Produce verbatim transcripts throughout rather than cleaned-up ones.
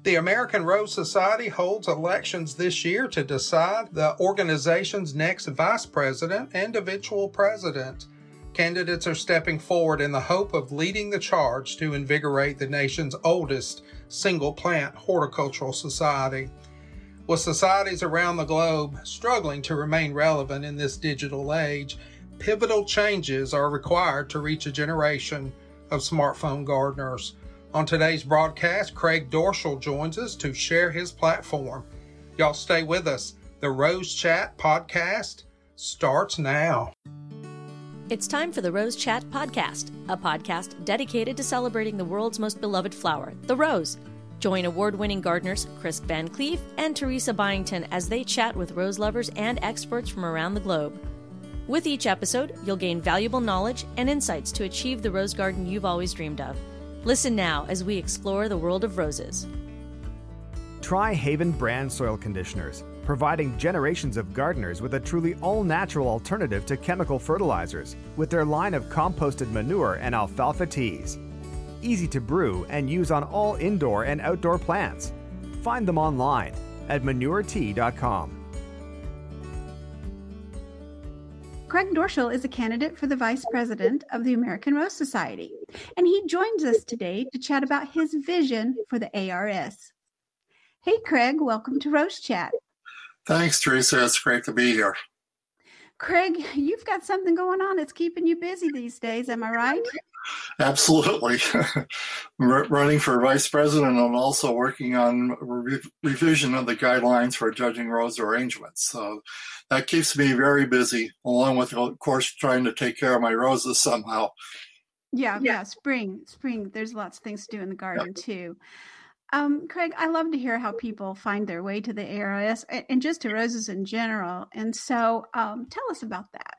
The American Rose Society holds elections this year to decide the organization's next vice president and eventual president. Candidates are stepping forward in the hope of leading the charge to invigorate the nation's oldest single-plant horticultural society. With societies around the globe struggling to remain relevant in this digital age, pivotal changes are required to reach a generation of smartphone gardeners. On today's broadcast, Craig Dorschel joins us to share his platform. Y'all stay with us. The Rose Chat podcast starts now. It's time for the Rose Chat podcast, a podcast dedicated to celebrating the world's most beloved flower, the rose. Join award-winning gardeners Chris Van Cleef and Teresa Byington as they chat with rose lovers and experts from around the globe. With each episode, you'll gain valuable knowledge and insights to achieve the rose garden you've always dreamed of. Listen now as we explore the world of roses. Try Haven brand soil conditioners, providing generations of gardeners with a truly all-natural alternative to chemical fertilizers with their line of composted manure and alfalfa teas. Easy to brew and use on all indoor and outdoor plants. Find them online at manure tea dot com. Craig Dorschel is a candidate for the Vice President of the American Rose Society, and he joins us today to chat about his vision for the A R S. Hey, Craig, welcome to Rose Chat. Thanks, Teresa. It's great to be here. Craig, you've got something going on that's keeping you busy these days, am I right? Absolutely. Running for Vice President and also working on re- revision of the guidelines for judging rose arrangements. So that keeps me very busy, along with, of course, trying to take care of my roses somehow. Yeah, yeah, yeah spring, spring. There's lots of things to do in the garden, yeah. too. Um, Craig, I love to hear how people find their way to the A R S and just to roses in general. And so um, tell us about that.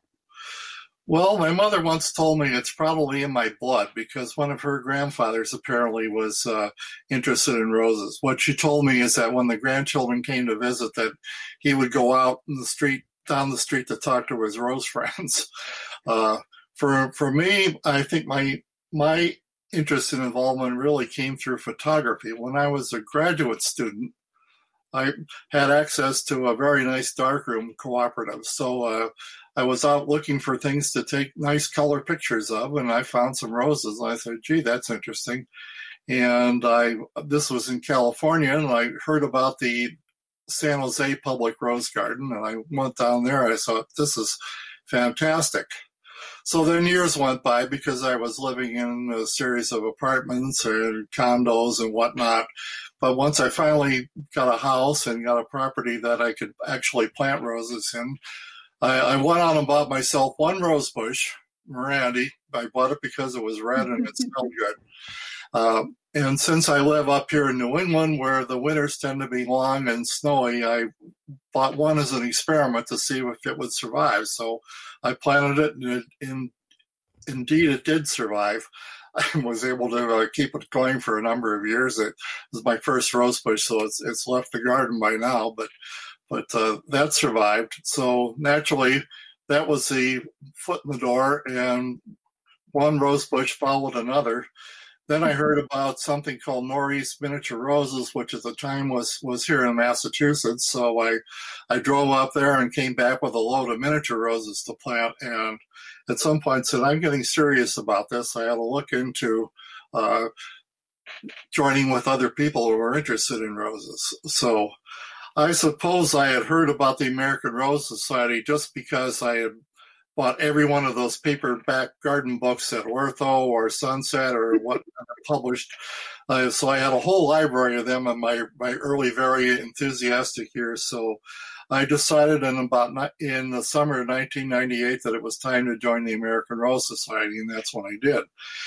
Well, my mother once told me it's probably in my blood because one of her grandfathers apparently was uh, interested in roses. What she told me is that when the grandchildren came to visit, that he would go out in the street, down the street to talk to his rose friends. Uh, for for me, I think my my interest and involvement really came through photography. When I was a graduate student, I had access to a very nice darkroom cooperative. So uh, I was out looking for things to take nice color pictures of, and I found some roses. And I said, gee, that's interesting. And I this was in California, and I heard about the San Jose Public Rose Garden, and I went down there. I thought, this is fantastic. So then years went by because I was living in a series of apartments or condos and whatnot. But once I finally got a house and got a property that I could actually plant roses in, I, I went out and bought myself one rose bush, Mirandi. I bought it because it was red and it smelled good. Uh, and since I live up here in New England, where the winters tend to be long and snowy, I bought one as an experiment to see if it would survive. So I planted it, and it, in, indeed it did survive. I was able to uh, keep it going for a number of years. It was my first rose bush, so it's it's left the garden by now, but but uh, that survived. So naturally, that was the foot in the door, and one rose bush followed another. Then I heard about something called Northeast Miniature Roses, which at the time was, was here in Massachusetts. So I, I drove up there and came back with a load of miniature roses to plant. And at some point said, I'm getting serious about this. I had to look into uh, joining with other people who were interested in roses. So I suppose I had heard about the American Rose Society just because I had bought every one of those paperback garden books at Ortho or Sunset or what published. Uh, so I had a whole library of them in my, my early, very enthusiastic years. So I decided in about in the summer of nineteen ninety-eight that it was time to join the American Rose Society, and that's when I did.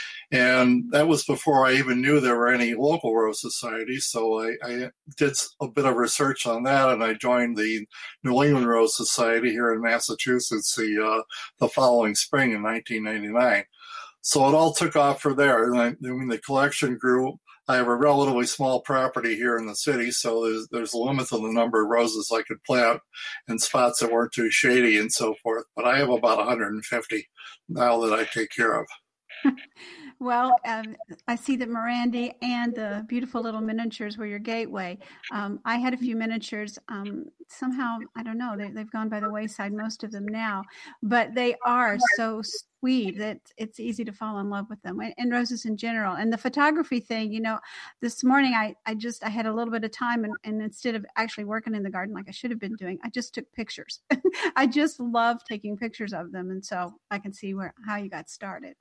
And that was before I even knew there were any local rose societies. So I, I did a bit of research on that, and I joined the New England Rose Society here in Massachusetts the uh, the following spring in nineteen ninety-nine. So it all took off from there. And I, I mean, the collection grew. I have a relatively small property here in the city, so there's, there's a limit to the number of roses I could plant in spots that weren't too shady and so forth. But I have about one hundred fifty now that I take care of. Well, um, I see that Mirandy and the beautiful little miniatures were your gateway. Um, I had a few miniatures. Um, somehow, I don't know, they, they've gone by the wayside, most of them now, but they are so sweet that it's easy to fall in love with them, and, and roses in general. And the photography thing, you know, this morning I, I just, I had a little bit of time, and, and instead of actually working in the garden like I should have been doing, I just took pictures. I just love taking pictures of them. And so I can see where, how you got started.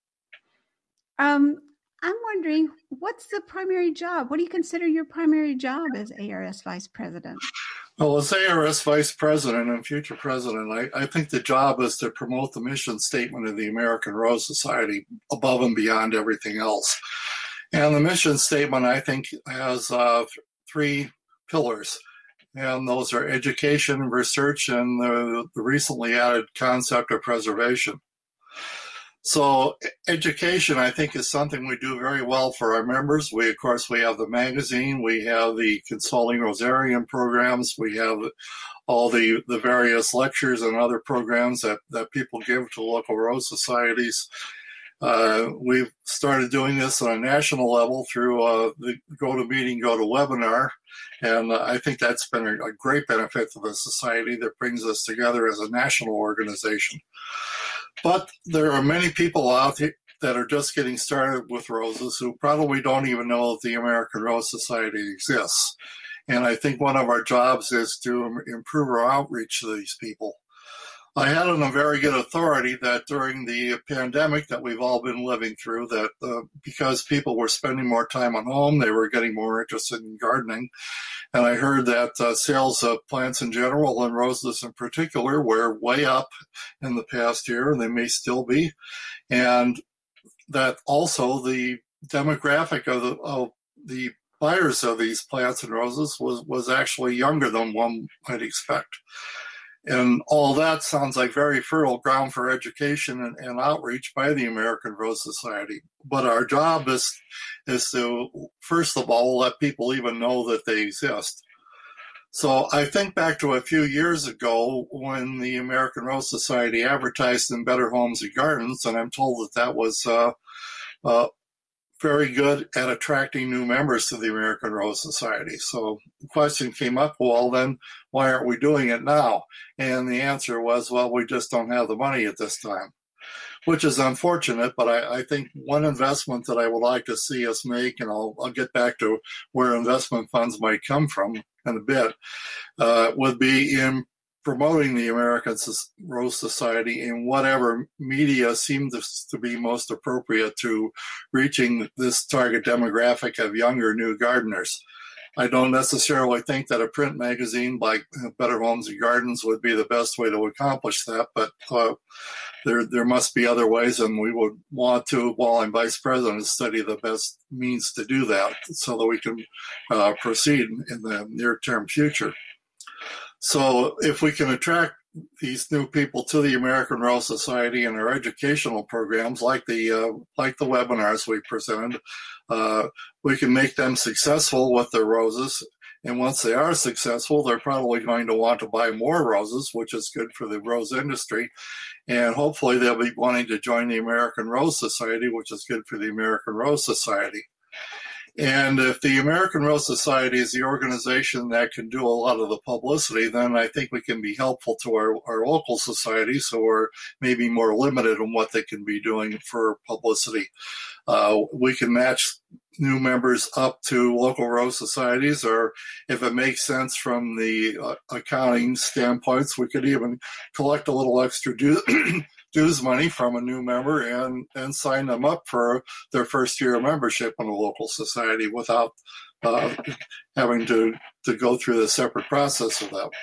Um, I'm wondering, what's the primary job? What do you consider your primary job as A R S Vice President? Well, as A R S Vice President and future President, I, I think the job is to promote the mission statement of the American Rose Society above and beyond everything else. And the mission statement, I think, has uh, three pillars. And those are education, research, and the, the recently added concept of preservation. So education, I think, is something we do very well for our members. We, of course, we have the magazine, we have the Consoling Rosarian programs, we have all the, the various lectures and other programs that, that people give to local rose societies. Uh, we've started doing this on a national level through uh, the GoToMeeting, GoToWebinar, and uh, I think that's been a, a great benefit to the society that brings us together as a national organization. But there are many people out here that are just getting started with roses who probably don't even know that the American Rose Society exists. And I think one of our jobs is to improve our outreach to these people. I had on a very good authority that during the pandemic that we've all been living through, that uh, because people were spending more time at home, they were getting more interested in gardening. And I heard that uh, sales of plants in general and roses in particular were way up in the past year, and they may still be. And that also the demographic of the, of the buyers of these plants and roses was, was actually younger than one might expect. And all that sounds like very fertile ground for education and, and outreach by the American Rose Society. But our job is, is to, first of all, let people even know that they exist. So I think back to a few years ago when the American Rose Society advertised in Better Homes and Gardens, and I'm told that that was uh, uh, very good at attracting new members to the American Rose Society. So the question came up, well, then why aren't we doing it now? And the answer was, well, we just don't have the money at this time, which is unfortunate. But I, I think one investment that I would like to see us make, and I'll, I'll get back to where investment funds might come from in a bit, uh, would be in promoting the American Rose Society in whatever media seems to be most appropriate to reaching this target demographic of younger new gardeners. I don't necessarily think that a print magazine like Better Homes and Gardens would be the best way to accomplish that, but uh, there there must be other ways, and we would want to, while I'm vice president, study the best means to do that so that we can uh, proceed in the near-term future. So if we can attract these new people to the American Rose Society and our educational programs, like the uh, like the webinars we presented, uh, we can make them successful with their roses. And once they are successful, they're probably going to want to buy more roses, which is good for the rose industry. And hopefully they'll be wanting to join the American Rose Society, which is good for the American Rose Society. And if the American Rose Society is the organization that can do a lot of the publicity, then I think we can be helpful to our, our local societies who are maybe more limited on what they can be doing for publicity. Uh, we can match new members up to local rose societies, or if it makes sense from the uh, accounting standpoints, we could even collect a little extra due dues money from a new member and, and sign them up for their first year of membership in a local society without uh, having to, to go through the separate process of that.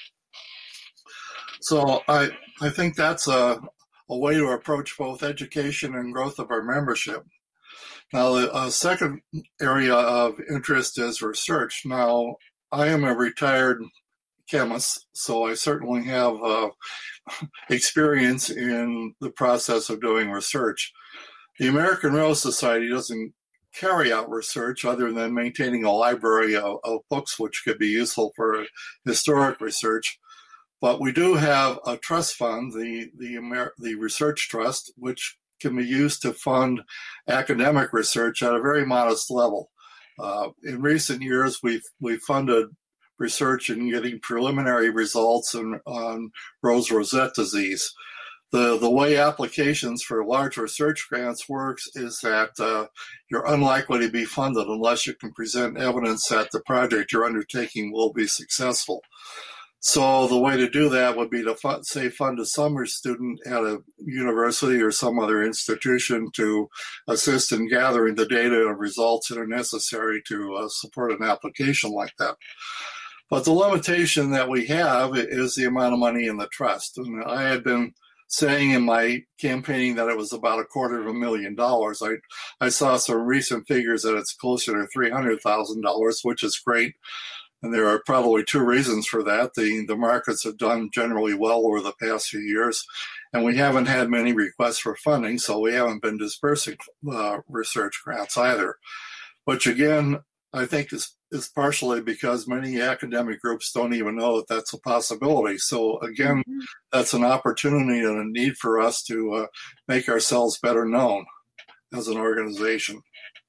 So I, I think that's a, a way to approach both education and growth of our membership. Now, the uh, second area of interest is research. Now, I am a retired chemist, so I certainly have uh, experience in the process of doing research. The American Rose Society doesn't carry out research other than maintaining a library of, of books which could be useful for historic research. But we do have a trust fund, the the, Amer- the Research Trust, which can be used to fund academic research at a very modest level. Uh, in recent years, we've, we've funded research in getting preliminary results in, on rose rosette disease. The, the way applications for large research grants works is that uh, you're unlikely to be funded unless you can present evidence that the project you're undertaking will be successful. So the way to do that would be to fund, say fund a summer student at a university or some other institution to assist in gathering the data and results that are necessary to uh, support an application like that. But the limitation that we have is the amount of money in the trust. And I had been saying in my campaigning that it was about a quarter of a million dollars. I, I saw some recent figures that it's closer to three hundred thousand dollars, which is great. And there are probably two reasons for that. The, the markets have done generally well over the past few years, and we haven't had many requests for funding, so we haven't been dispersing uh, research grants either. Which again, I think is, is partially because many academic groups don't even know that that's a possibility. So again, mm-hmm. that's an opportunity and a need for us to uh, make ourselves better known as an organization.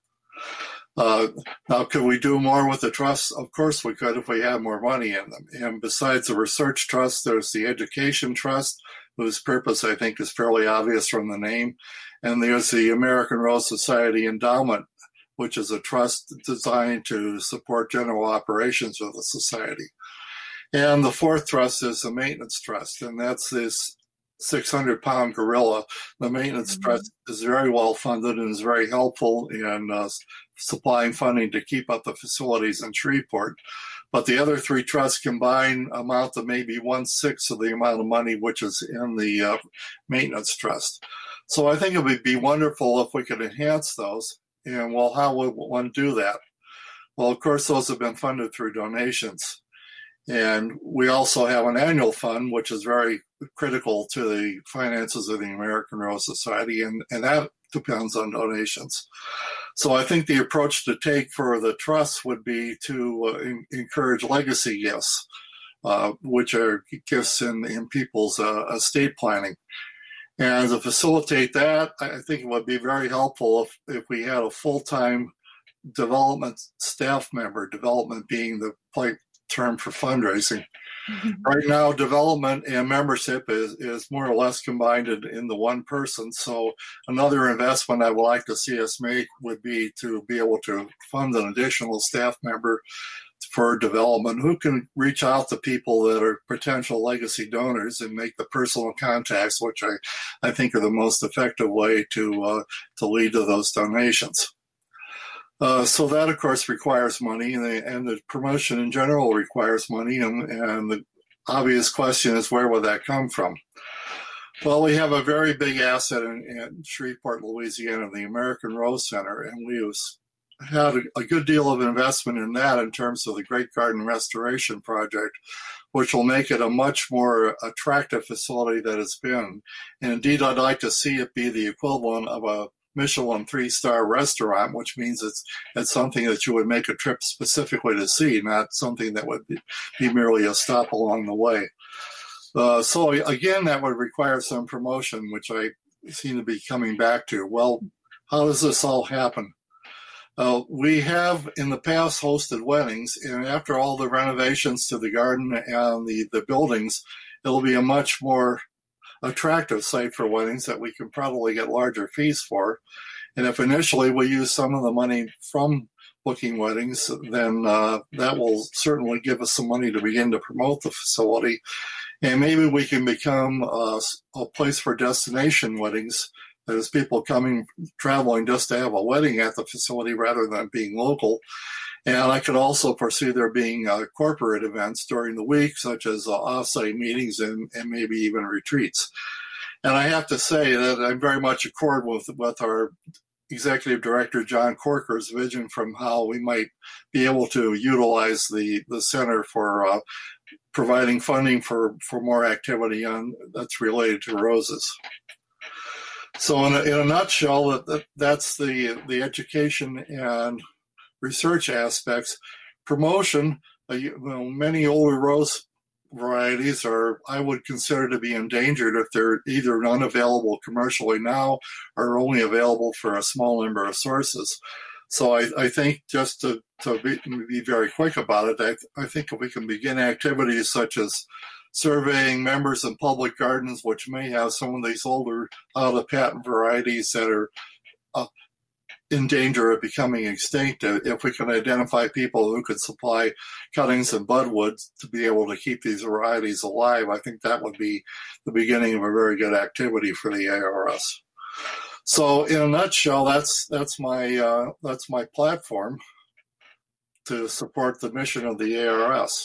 Uh, now, could we do more with the trusts? Of course we could if we had more money in them. And besides the research trust, there's the education trust, whose purpose I think is fairly obvious from the name. And there's the American Rose Society Endowment, which is a trust designed to support general operations of the society. And the fourth trust is the maintenance trust, and that's this six hundred pound gorilla. The maintenance mm-hmm. trust is very well funded and is very helpful in uh, supplying funding to keep up the facilities in Shreveport. But the other three trusts combined amount to maybe one-sixth of the amount of money which is in the uh, maintenance trust. So I think it would be wonderful if we could enhance those. And well, how would one do that? Well, of course, those have been funded through donations. And we also have an annual fund, which is very critical to the finances of the American Rose Society, and, and that depends on donations. So I think the approach to take for the trust would be to uh, in, encourage legacy gifts, uh, which are gifts in, in people's uh, estate planning. And to facilitate that, I think it would be very helpful if, if we had a full-time development staff member, development being the term for fundraising. Mm-hmm. Right now, development and membership is, is more or less combined in, in the one person. So another investment I would like to see us make would be to be able to fund an additional staff member for development who can reach out to people that are potential legacy donors and make the personal contacts, which I, I think are the most effective way to uh, to lead to those donations. Uh, so that, of course, requires money, and the, and the promotion in general requires money. And, and the obvious question is, where would that come from? Well, we have a very big asset in, in Shreveport, Louisiana, the American Rose Center, and we was, had a, a good deal of investment in that in terms of the Great Garden Restoration Project, which will make it a much more attractive facility than it's been. And indeed, I'd like to see it be the equivalent of a Michelin three-star restaurant, which means it's it's something that you would make a trip specifically to see, not something that would be, be merely a stop along the way. Uh, so again, that would require some promotion, which I seem to be coming back to. Well, how does this all happen? Uh, we have in the past hosted weddings, and after all the renovations to the garden and the, the buildings, it'll be a much more attractive site for weddings that we can probably get larger fees for. And if initially we use some of the money from booking weddings, then uh, that will certainly give us some money to begin to promote the facility. And maybe we can become uh, a place for destination weddings. That is, people coming, traveling just to have a wedding at the facility rather than being local. And I could also foresee there being uh, corporate events during the week, such as uh, off-site meetings and, and maybe even retreats. And I have to say that I'm very much accord with, with our Executive Director, John Corker's vision from how we might be able to utilize the, the center for uh, providing funding for, for more activity on, that's related to roses. So in a, in a nutshell, that, that, that's the, the education and research aspects. Promotion, uh, you know, many older rose varieties are, I would consider to be endangered if they're either unavailable commercially now or only available for a small number of sources. So I, I think just to, to be, be very quick about it, I, I think if we can begin activities such as surveying members in public gardens, which may have some of these older out of patent varieties that are uh, in danger of becoming extinct, if we can identify people who could supply cuttings and budwoods to be able to keep these varieties alive, I think that would be the beginning of a very good activity for the A R S. So, in a nutshell, that's that's my uh, that's my platform to support the mission of the A R S.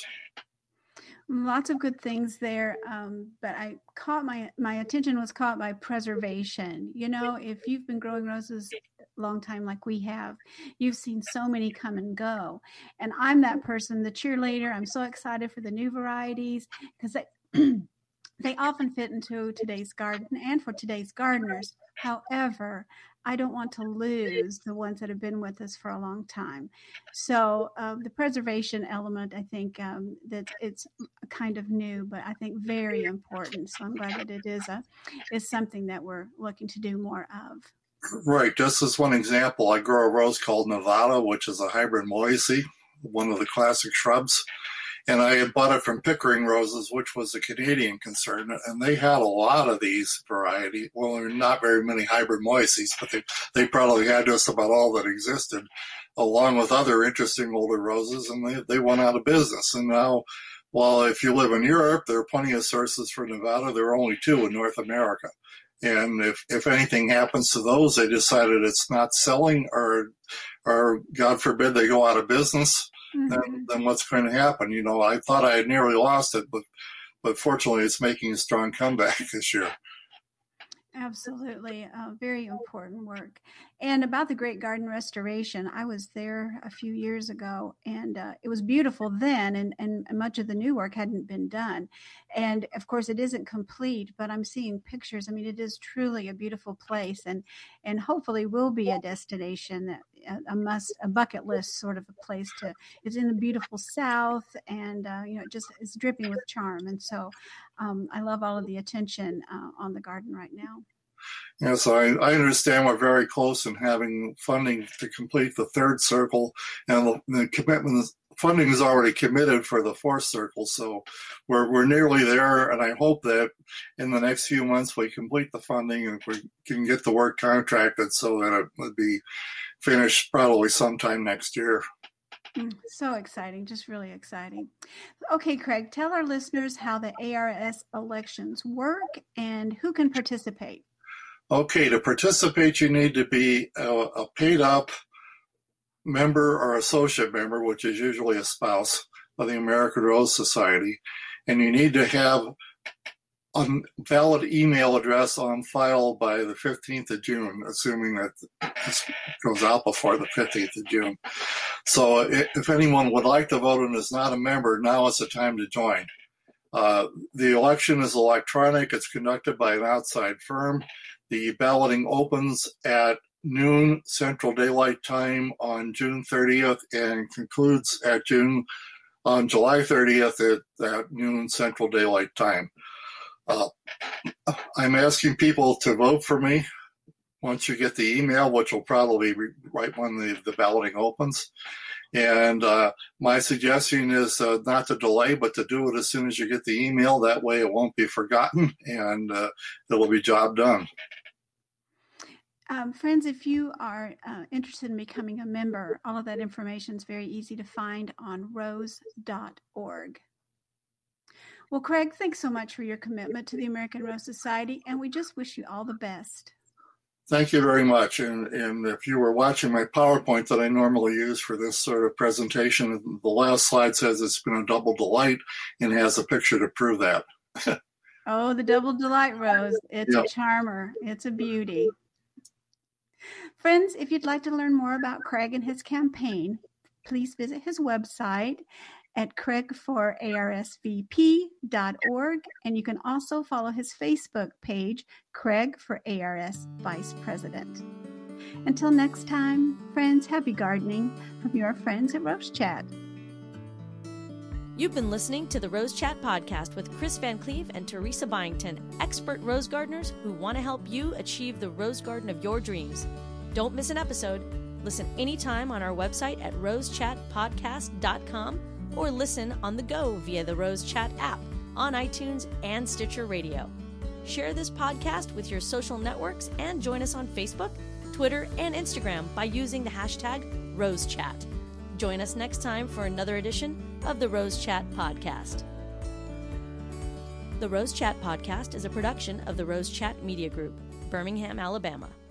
Lots of good things there, um, but I caught my my attention was caught by preservation. You know, if you've been growing roses a long time like we have, you've seen so many come and go. And I'm that person, the cheerleader. I'm so excited for the new varieties because they they often fit into today's garden and for today's gardeners. However, I don't want to lose the ones that have been with us for a long time. So um, the preservation element, I think um, that it's kind of new, but I think very important. So I'm glad that it is a is something that we're looking to do more of. Right. Just as one example, I grow a rose called Nevada, which is a hybrid Moisey, one of the classic shrubs. And I had bought it from Pickering Roses, which was a Canadian concern, and they had a lot of these variety. Well, there are not very many hybrid Moiseys, but they, they probably had just about all that existed, along with other interesting older roses, and they, they went out of business. And now, while if you live in Europe, there are plenty of sources for Nevada, there are only two in North America. And if, if anything happens to those, they decided it's not selling, or, or God forbid, they go out of business. Mm-hmm. Then, then what's going to happen? You know, I thought I had nearly lost it, but but fortunately, it's making a strong comeback this year. Absolutely. Uh, very important work. And about the Great Garden Restoration, I was there a few years ago, and uh, it was beautiful then, and, and much of the new work hadn't been done. And of course, it isn't complete, but I'm seeing pictures. I mean, it is truly a beautiful place, and and hopefully will be a destination, that a must, a bucket list sort of a place to. It's in the beautiful South, and uh, you know, it just is dripping with charm. And so, um, I love all of the attention uh, on the garden right now. Yes, I, I understand we're very close in having funding to complete the third circle, and the, the commitment funding is already committed for the fourth circle. So we're we're nearly there, and I hope that in the next few months we complete the funding and we can get the work contracted so that it would be finished probably sometime next year. So exciting, just really exciting. Okay, Craig, tell our listeners how the A R S elections work and who can participate. Okay, to participate, you need to be a, a paid-up member or associate member, which is usually a spouse of the American Rose Society, and you need to have a valid email address on file by the fifteenth of June, assuming that this goes out before the fifteenth of June. So if anyone would like to vote and is not a member, now is the time to join. Uh, the election is electronic. It's conducted by an outside firm. The balloting opens at noon Central Daylight Time on June thirtieth and concludes at June on July thirtieth at, at noon Central Daylight Time. Uh, I'm asking people to vote for me once you get the email, which will probably be right when the, the balloting opens. And uh, my suggestion is uh, not to delay, but to do it as soon as you get the email. That way it won't be forgotten, and uh, it'll be job done. Um, friends, if you are uh, interested in becoming a member, all of that information is very easy to find on rose dot org. Well, Craig, thanks so much for your commitment to the American Rose Society, and we just wish you all the best. Thank you very much. And, and if you were watching my PowerPoint that I normally use for this sort of presentation, the last slide says it's been a double delight and has a picture to prove that. Oh, the double delight rose. It's yep. a charmer. It's a beauty. Friends, if you'd like to learn more about Craig and his campaign, please visit his website at craig for A R S V P dot org, and you can also follow his Facebook page, Craig for A R S Vice President. Until next time, friends, happy gardening from your friends at Rose Chat. You've been listening to the Rose Chat Podcast with Chris Van Cleve and Teresa Byington, expert rose gardeners who want to help you achieve the rose garden of your dreams. Don't miss an episode. Listen anytime on our website at rose chat podcast dot com or listen on the go via the Rose Chat app on iTunes and Stitcher Radio. Share this podcast with your social networks and join us on Facebook, Twitter, and Instagram by using the hashtag RoseChat. Join us next time for another edition of the Rose Chat Podcast. The Rose Chat Podcast is a production of the Rose Chat Media Group, Birmingham, Alabama.